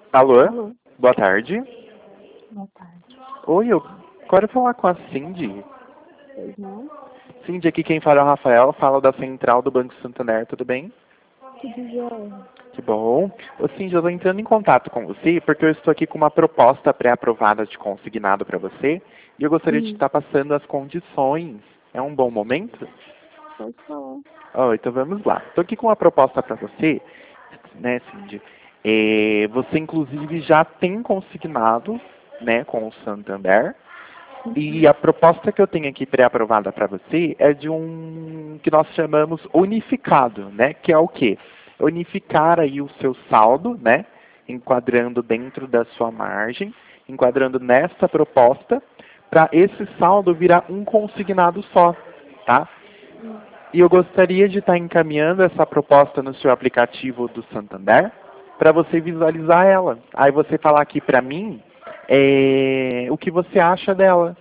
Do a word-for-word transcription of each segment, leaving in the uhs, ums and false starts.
Alô? Alô, Boa tarde. boa tarde. Oi, eu quero falar com a Cindy. Pois não? Cindy, aqui quem fala é o Rafael, fala da Central do Banco Santander, tudo bem? Tudo jóia. Que bom. Ô, Cindy, eu estou entrando em contato com você porque eu estou aqui com uma proposta pré-aprovada de consignado para você e eu gostaria de Hum, estar passando as condições. É um bom momento? pode falar. Oh, então vamos lá. Estou aqui com uma proposta para você, né, Cindy? É, você, inclusive, já tem consignado, né, com o Santander. E Uhum. a proposta que eu tenho aqui pré-aprovada para você é de um que nós chamamos unificado, né? Que é o quê? Unificar aí o seu saldo, né? Enquadrando dentro da sua margem, enquadrando nessa proposta, para esse saldo virar um consignado só, tá? Hum, E eu gostaria de estar encaminhando essa proposta no seu aplicativo do Santander para você visualizar ela. Aí você falar aqui para mim é, o que você acha dela.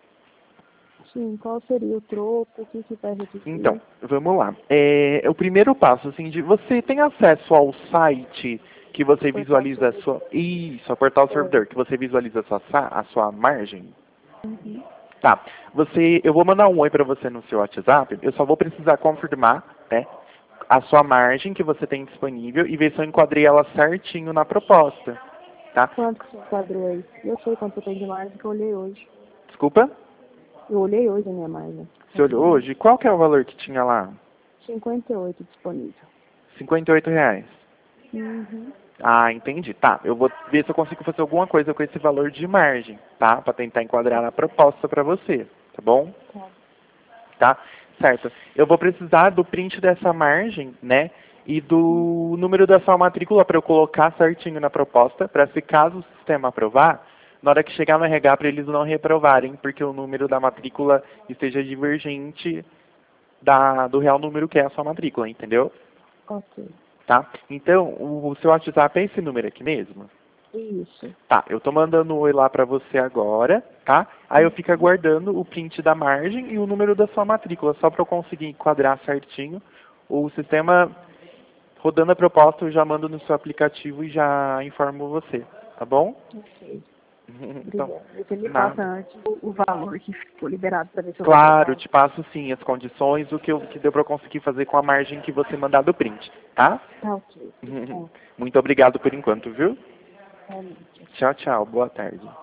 Sim, qual seria o troco? O que que vai Então, reduzir? vamos lá. É, o primeiro passo, assim, de você tem acesso ao site que você Portal visualiza a sua... servidor. Isso, ao portal É. servidor, que você visualiza a sua, sa- a sua margem? Uhum. Tá. Você, eu vou mandar um oi para você no seu WhatsApp. Eu só vou precisar confirmar, né, a sua margem que você tem disponível e ver se eu enquadrei ela certinho na proposta, tá? Quanto que você enquadrou aí? Eu sei quanto eu tenho de margem que eu olhei hoje. Desculpa? Eu olhei hoje a minha margem. Você Quanto olhou deu? hoje? Qual que é o valor que tinha lá? cinquenta e oito disponível. cinquenta e oito reais. Uhum. Ah, entendi. Tá, eu vou ver se eu consigo fazer alguma coisa com esse valor de margem, tá? Para tentar enquadrar na proposta para você, tá bom? Tá. Tá? Certo. Eu vou precisar do print dessa margem, né? E do número da sua matrícula para eu colocar certinho na proposta, para se caso o sistema aprovar, na hora que chegar no R H para eles não reprovarem, porque o número da matrícula esteja divergente da, do real número que é a sua matrícula, entendeu? Ok. Tá? Então, o, o seu WhatsApp é esse número aqui mesmo? Isso. Tá, eu tô mandando um oi lá pra você agora, tá? Aí eu fico Uhum. aguardando o print da margem e o número da sua matrícula, só pra eu conseguir enquadrar certinho. O sistema, rodando a proposta, eu já mando no seu aplicativo e já informo você, tá bom? Ok. Então, Obrigada. Você me passa nada. antes o, o valor que ficou liberado para ver se eu vou Claro, aprovar. te passo sim as condições, o que, eu, que deu pra eu conseguir fazer com a margem que você mandar do print, tá? Tá ok. Tá. Muito obrigado por enquanto, viu? Realmente. Tchau, tchau. Boa tarde.